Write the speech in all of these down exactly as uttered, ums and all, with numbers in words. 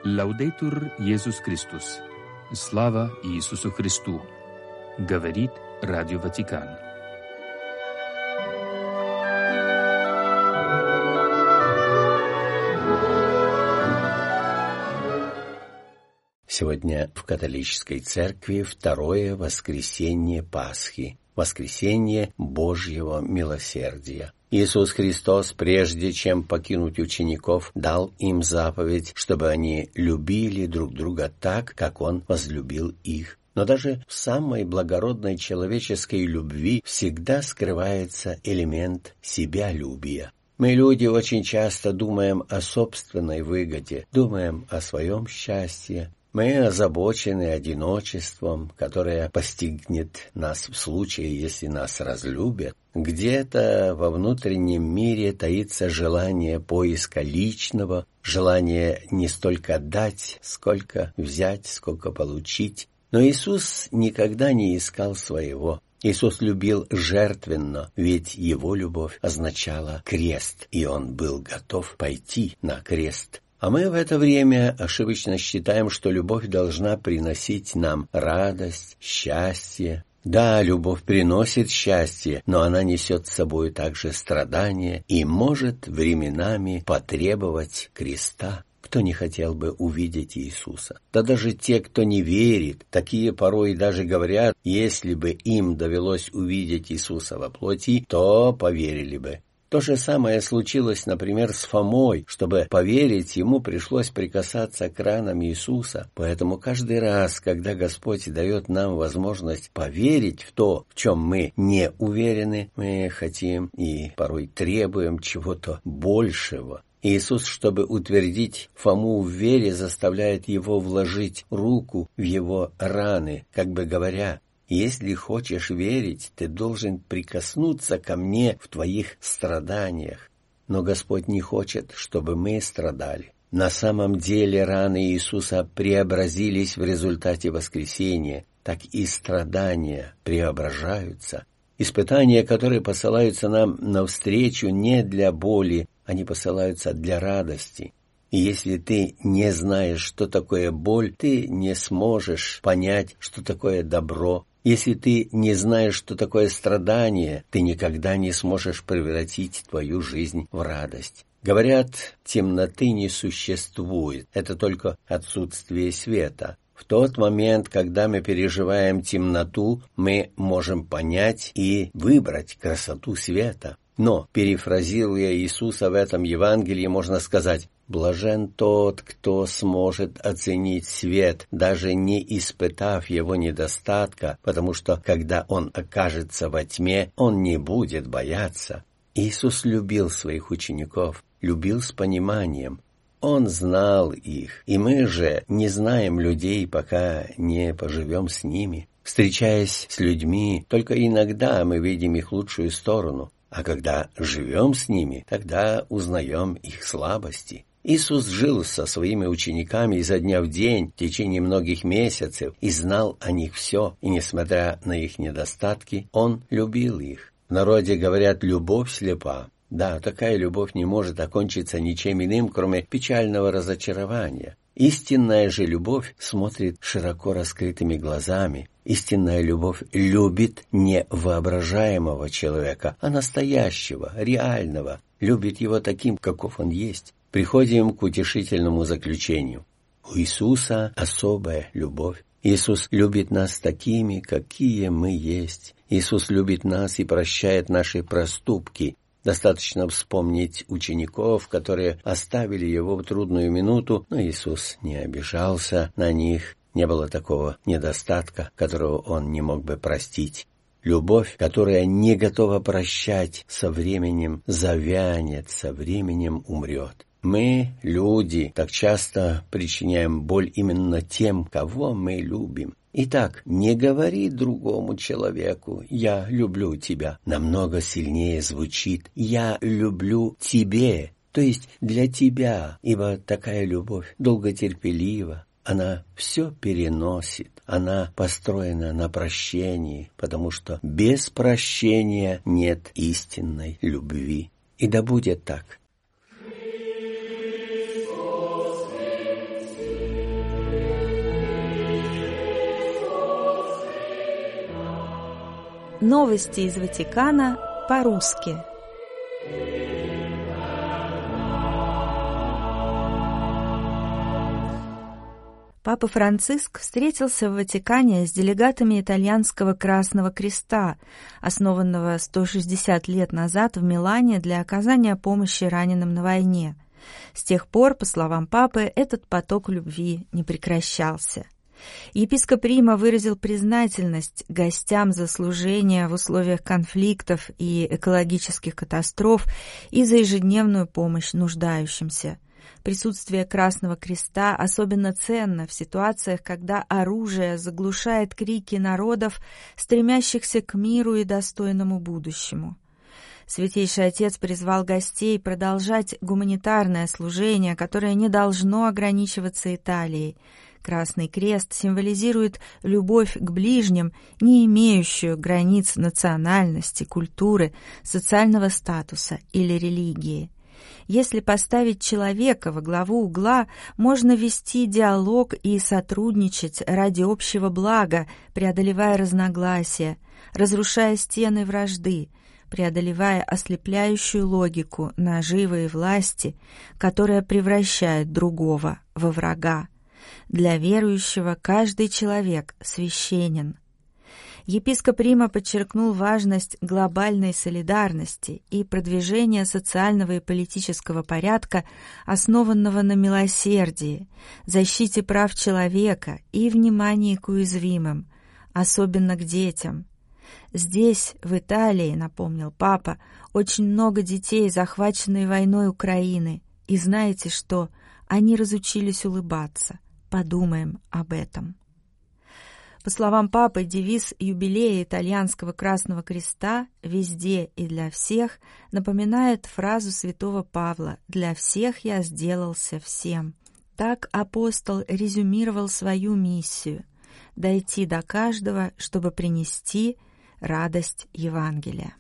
Лаудейтур Иисус Христос. Слава Иисусу Христу. Говорит Радио Ватикан. Сегодня в католической церкви второе воскресенье Пасхи, воскресенье Божьего милосердия. Иисус Христос, прежде чем покинуть учеников, дал им заповедь, чтобы они любили друг друга так, как Он возлюбил их. Но даже в самой благородной человеческой любви всегда скрывается элемент себялюбия. Мы, люди, очень часто думаем о собственной выгоде, думаем о своем счастье. Мы озабочены одиночеством, которое постигнет нас в случае, если нас разлюбят. Где-то во внутреннем мире таится желание поиска личного, желание не столько дать, сколько взять, сколько получить. Но Иисус никогда не искал своего. Иисус любил жертвенно, ведь Его любовь означала крест, и Он был готов пойти на крест. А мы в это время ошибочно считаем, что любовь должна приносить нам радость, счастье. Да, любовь приносит счастье, но она несет с собой также страдания и может временами потребовать креста. Кто не хотел бы увидеть Иисуса? Да даже те, кто не верит, такие порой даже говорят, если бы им довелось увидеть Иисуса во плоти, то поверили бы. То же самое случилось, например, с Фомой. Чтобы поверить, ему пришлось прикасаться к ранам Иисуса. Поэтому каждый раз, когда Господь дает нам возможность поверить в то, в чем мы не уверены, мы хотим и порой требуем чего-то большего. Иисус, чтобы утвердить Фому в вере, заставляет его вложить руку в его раны, как бы говоря: «Если хочешь верить, ты должен прикоснуться ко мне в твоих страданиях». Но Господь не хочет, чтобы мы страдали. На самом деле раны Иисуса преобразились в результате воскресения, так и страдания преображаются. Испытания, которые посылаются нам навстречу, не для боли, они посылаются для радости. И если ты не знаешь, что такое боль, ты не сможешь понять, что такое добро. Если ты не знаешь, что такое страдание, ты никогда не сможешь превратить твою жизнь в радость. Говорят, темноты не существует, это только отсутствие света. В тот момент, когда мы переживаем темноту, мы можем понять и выбрать красоту света. Но, перефразируя Иисуса в этом Евангелии, можно сказать: «Блажен тот, кто сможет оценить свет, даже не испытав его недостатка, потому что, когда он окажется во тьме, он не будет бояться». Иисус любил своих учеников, любил с пониманием. Он знал их, и мы же не знаем людей, пока не поживем с ними. Встречаясь с людьми, только иногда мы видим их лучшую сторону, а когда живем с ними, тогда узнаем их слабости. Иисус жил со своими учениками изо дня в день в течение многих месяцев и знал о них все, и, несмотря на их недостатки, Он любил их. В народе говорят: «Любовь слепа». Да, такая любовь не может окончиться ничем иным, кроме печального разочарования. Истинная же любовь смотрит широко раскрытыми глазами. Истинная любовь любит не воображаемого человека, а настоящего, реального, любит его таким, каков он есть. Приходим к утешительному заключению. У Иисуса особая любовь. Иисус любит нас такими, какие мы есть. Иисус любит нас и прощает наши проступки. Достаточно вспомнить учеников, которые оставили Его в трудную минуту, но Иисус не обижался на них. Не было такого недостатка, которого Он не мог бы простить. Любовь, которая не готова прощать, со временем завянет, со временем умрет. Мы, люди, так часто причиняем боль именно тем, кого мы любим. Итак, не говори другому человеку: «Я люблю тебя». Намного сильнее звучит: «Я люблю тебе», то есть для тебя, ибо такая любовь долготерпелива. Она все переносит, она построена на прощении, потому что без прощения нет истинной любви. И да будет так. Новости из Ватикана по-русски. Папа Франциск встретился в Ватикане с делегатами итальянского Красного Креста, основанного сто шестьдесят лет назад в Милане для оказания помощи раненым на войне. С тех пор, по словам папы, этот поток любви не прекращался. Епископ Рима выразил признательность гостям за служение в условиях конфликтов и экологических катастроф и за ежедневную помощь нуждающимся. Присутствие Красного Креста особенно ценно в ситуациях, когда оружие заглушает крики народов, стремящихся к миру и достойному будущему. Святейший Отец призвал гостей продолжать гуманитарное служение, которое не должно ограничиваться Италией. Красный Крест символизирует любовь к ближним, не имеющую границ национальности, культуры, социального статуса или религии. Если поставить человека во главу угла, можно вести диалог и сотрудничать ради общего блага, преодолевая разногласия, разрушая стены вражды, преодолевая ослепляющую логику наживы и власти, которая превращает другого во врага. Для верующего каждый человек священен. Епископ Рима подчеркнул важность глобальной солидарности и продвижения социального и политического порядка, основанного на милосердии, защите прав человека и внимании к уязвимым, особенно к детям. Здесь, в Италии, напомнил папа, очень много детей, захваченные войной Украины, и знаете что? Они разучились улыбаться. Подумаем об этом. По словам папы, девиз юбилея итальянского Красного Креста «Везде и для всех» напоминает фразу святого Павла «Для всех я сделался всем». Так апостол резюмировал свою миссию – дойти до каждого, чтобы принести радость Евангелия.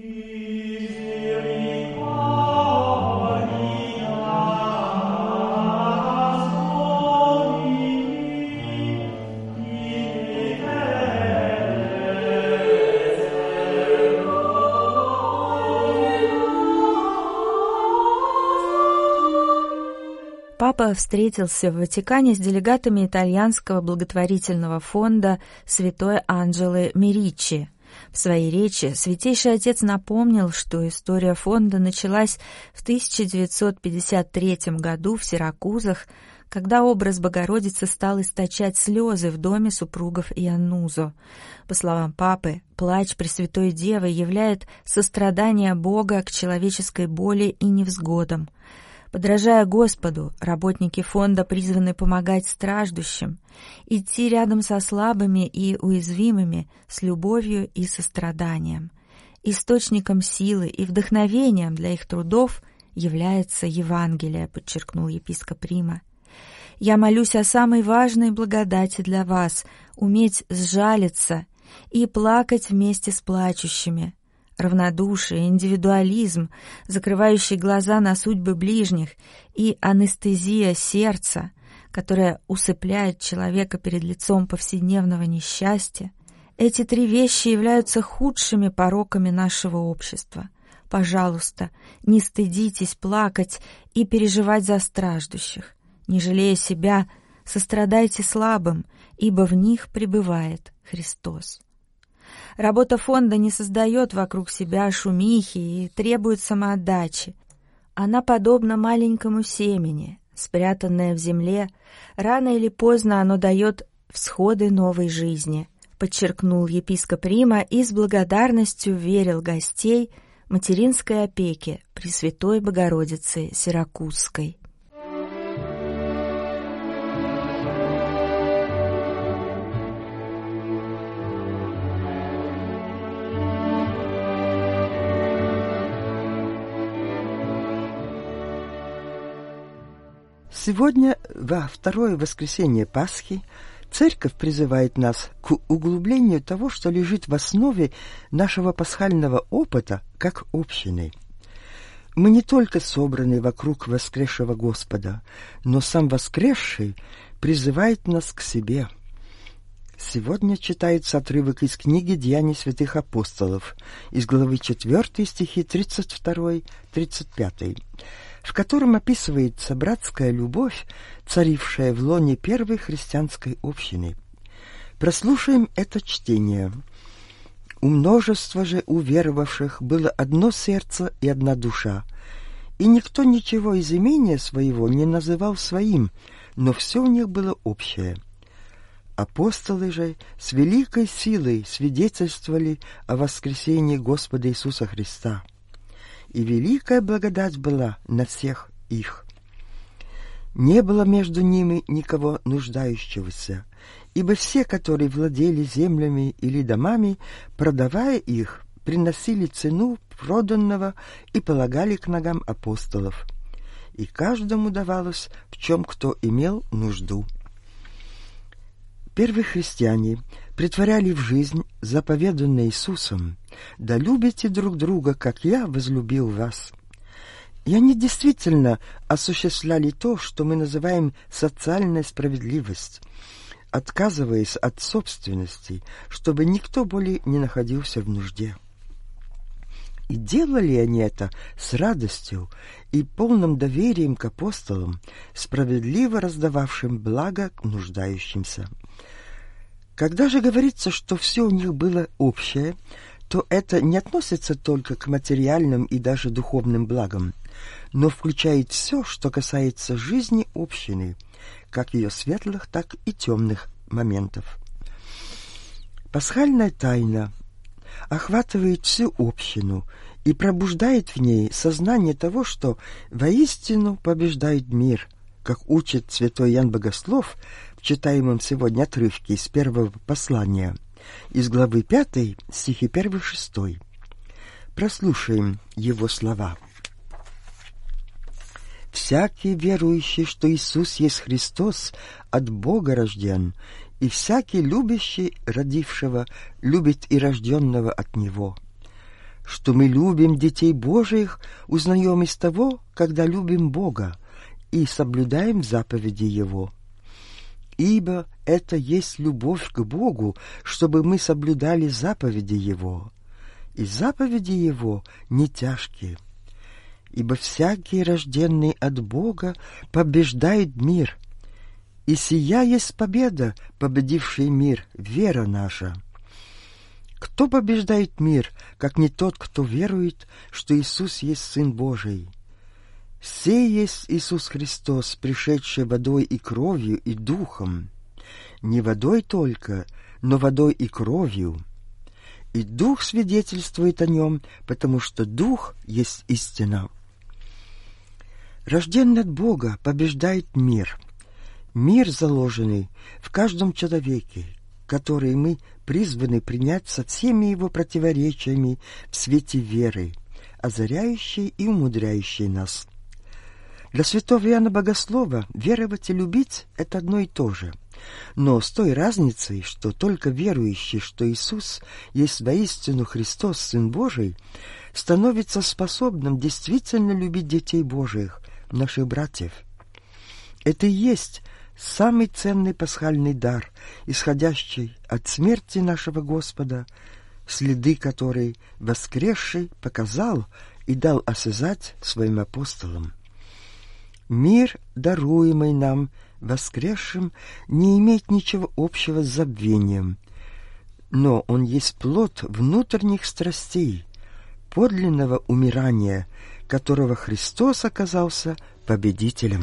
Папа встретился в Ватикане с делегатами итальянского благотворительного фонда Святой Анджелы Меричи. В своей речи Святейший Отец напомнил, что история фонда началась в тысяча девятьсот пятьдесят третьем году в Сиракузах, когда образ Богородицы стал источать слезы в доме супругов Ианнузо. По словам папы, плач Пресвятой Девы являет сострадание Бога к человеческой боли и невзгодам. Подражая Господу, работники фонда призваны помогать страждущим, идти рядом со слабыми и уязвимыми с любовью и состраданием. Источником силы и вдохновением для их трудов является Евангелие, подчеркнул епископ Рима. «Я молюсь о самой важной благодати для вас — уметь сжалиться и плакать вместе с плачущими». Равнодушие, индивидуализм, закрывающий глаза на судьбы ближних, и анестезия сердца, которая усыпляет человека перед лицом повседневного несчастья, эти три вещи являются худшими пороками нашего общества. Пожалуйста, не стыдитесь плакать и переживать за страждущих. Не жалея себя, сострадайте слабым, ибо в них пребывает Христос. Работа фонда не создает вокруг себя шумихи и требует самоотдачи. Она подобна маленькому семени, спрятанное в земле, рано или поздно оно дает всходы новой жизни, подчеркнул епископ Рима и с благодарностью верил гостей материнской опеке Пресвятой Богородицы Сиракузской. Сегодня, во второе воскресенье Пасхи, Церковь призывает нас к углублению того, что лежит в основе нашего пасхального опыта как общины. Мы не только собраны вокруг воскресшего Господа, но сам воскресший призывает нас к себе. Сегодня читается отрывок из книги «Деяний святых апостолов», из главы четвёртой, стихи тридцать два — тридцать пять, в котором описывается братская любовь, царившая в лоне первой христианской общины. Прослушаем это чтение. «У множества же уверовавших было одно сердце и одна душа, и никто ничего из имения своего не называл своим, но все у них было общее. Апостолы же с великой силой свидетельствовали о воскресении Господа Иисуса Христа, и великая благодать была на всех их. Не было между ними никого нуждающегося, ибо все, которые владели землями или домами, продавая их, приносили цену проданного и полагали к ногам апостолов, и каждому давалось, в чем кто имел нужду». Первые христиане претворяли в жизнь заповеданное Иисусом: «Да любите друг друга, как я возлюбил вас». И они действительно осуществляли то, что мы называем социальная справедливость, отказываясь от собственности, чтобы никто более не находился в нужде. И делали они это с радостью и полным доверием к апостолам, справедливо раздававшим благо нуждающимся. Когда же говорится, что все у них было общее, то это не относится только к материальным и даже духовным благам, но включает все, что касается жизни общины, как ее светлых, так и темных моментов. Пасхальная тайна охватывает всю общину и пробуждает в ней сознание того, что воистину побеждает мир, как учит святой Иоанн Богослов в читаемом сегодня отрывке из первого послания, из главы пятой, стихи один шесть. Прослушаем его слова. «Всякий верующий, что Иисус есть Христос, от Бога рожден, и всякий любящий родившего любит и рожденного от Него. Что мы любим детей Божиих, узнаем из того, когда любим Бога и соблюдаем заповеди Его. Ибо это есть любовь к Богу, чтобы мы соблюдали заповеди Его. И заповеди Его не тяжкие. Ибо всякий, рожденный от Бога, побеждает мир. И сия есть победа, победивший мир, вера наша. Кто побеждает мир, как не тот, кто верует, что Иисус есть Сын Божий? Сей есть Иисус Христос, пришедший водой и кровью и духом. Не водой только, но водой и кровью. И Дух свидетельствует о нем, потому что Дух есть истина. Рожденный от Бога побеждает мир. Мир, заложенный в каждом человеке, который мы призваны принять со всеми его противоречиями в свете веры, озаряющей и умудряющей нас. Для святого Иоанна Богослова веровать и любить – это одно и то же, но с той разницей, что только верующий, что Иисус есть воистину Христос, Сын Божий, становится способным действительно любить детей Божиих, наших братьев. Это и есть самый ценный пасхальный дар, исходящий от смерти нашего Господа, следы которой воскресший показал и дал осязать своим апостолам. Мир, даруемый нам воскресшим, не имеет ничего общего с забвением, но он есть плод внутренних страстей, подлинного умирания, которого Христос оказался победителем.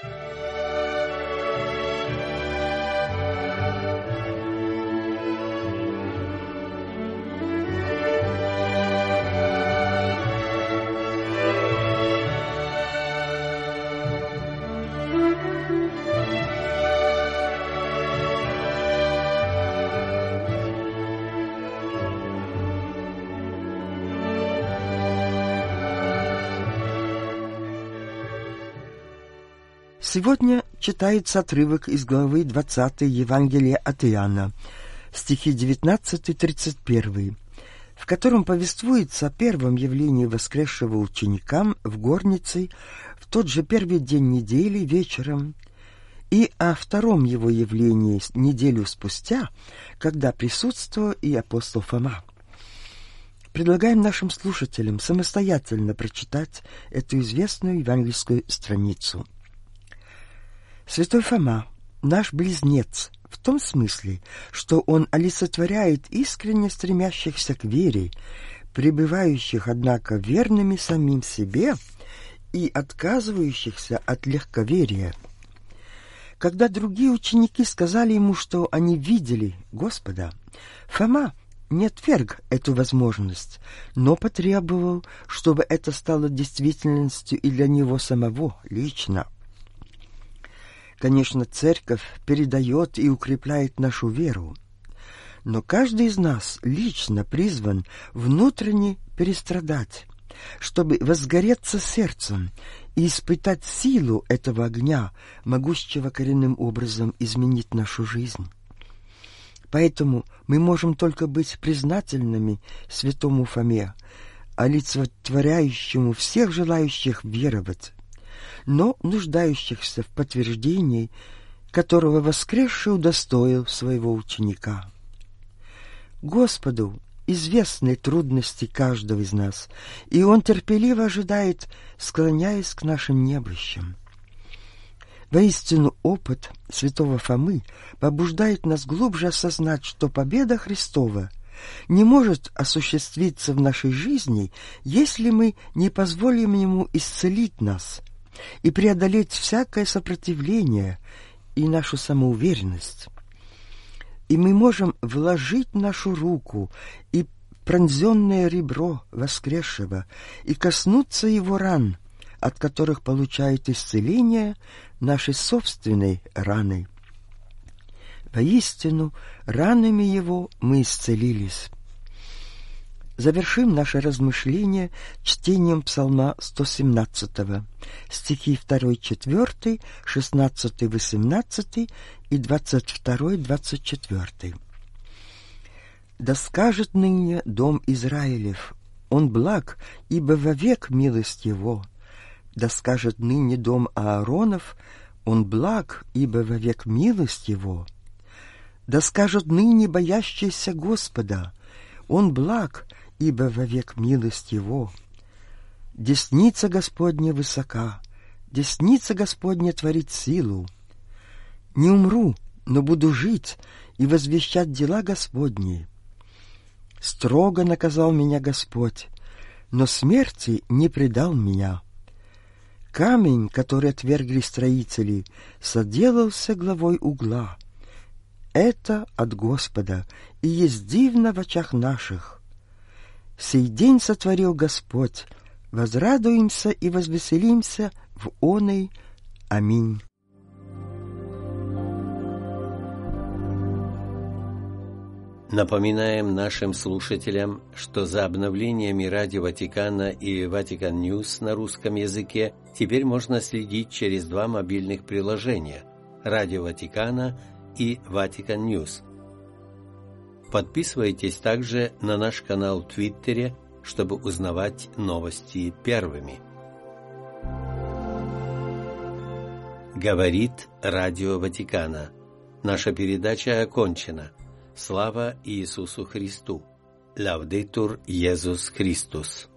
Сегодня читается отрывок из главы двадцатой Евангелия от Иоанна, стихи девятнадцать тридцать один, в котором повествуется о первом явлении воскресшего ученикам в горнице в тот же первый день недели вечером, и о втором его явлении неделю спустя, когда присутствовал и апостол Фома. Предлагаем нашим слушателям самостоятельно прочитать эту известную евангельскую страницу. Святой Фома, наш близнец, в том смысле, что он олицетворяет искренне стремящихся к вере, пребывающих, однако, верными самим себе и отказывающихся от легковерия. Когда другие ученики сказали ему, что они видели Господа, Фома не отверг эту возможность, но потребовал, чтобы это стало действительностью и для него самого лично. Конечно, Церковь передает и укрепляет нашу веру, но каждый из нас лично призван внутренне перестрадать, чтобы возгореться сердцем и испытать силу этого огня, могущего коренным образом изменить нашу жизнь. Поэтому мы можем только быть признательными святому Фоме, олицетворяющему всех желающих веровать, но нуждающихся в подтверждении, которого воскресший удостоил своего ученика. Господу известны трудности каждого из нас, и Он терпеливо ожидает, склоняясь к нашим немощам. Воистину, опыт святого Фомы побуждает нас глубже осознать, что победа Христова не может осуществиться в нашей жизни, если мы не позволим Ему исцелить нас и преодолеть всякое сопротивление и нашу самоуверенность. И мы можем вложить нашу руку и пронзенное ребро воскресшего и коснуться Его ран, от которых получают исцеление нашей собственной раны. Воистину, ранами Его мы исцелились. Завершим наше размышление чтением Псалма сто семнадцатого, стихи два-четыре, шестнадцать-восемнадцать и двадцать два-двадцать четыре. «Да скажет ныне дом Израилев, он благ, ибо вовек милость его. Да скажет ныне дом Ааронов, он благ, ибо вовек милость его. Да скажут ныне боящиеся Господа, он благ, ибо вовек милость его. Десница Господня высока, десница Господня творит силу. Не умру, но буду жить и возвещать дела Господни. Строго наказал меня Господь, но смерти не предал меня. Камень, который отвергли строители, соделался главой угла. Это от Господа, и есть дивно в очах наших. Сей день сотворил Господь, возрадуемся и возвеселимся в оной. Аминь. Напоминаем нашим слушателям, что за обновлениями Радио Ватикана и Ватикан Ньюс на русском языке теперь можно следить через два мобильных приложения – Радио Ватикана и Ватикан Ньюс. Подписывайтесь также на наш канал в Твиттере, чтобы узнавать новости первыми. Говорит Радио Ватикана. Наша передача окончена. Слава Иисусу Христу! Лаудетур Иисус Христос!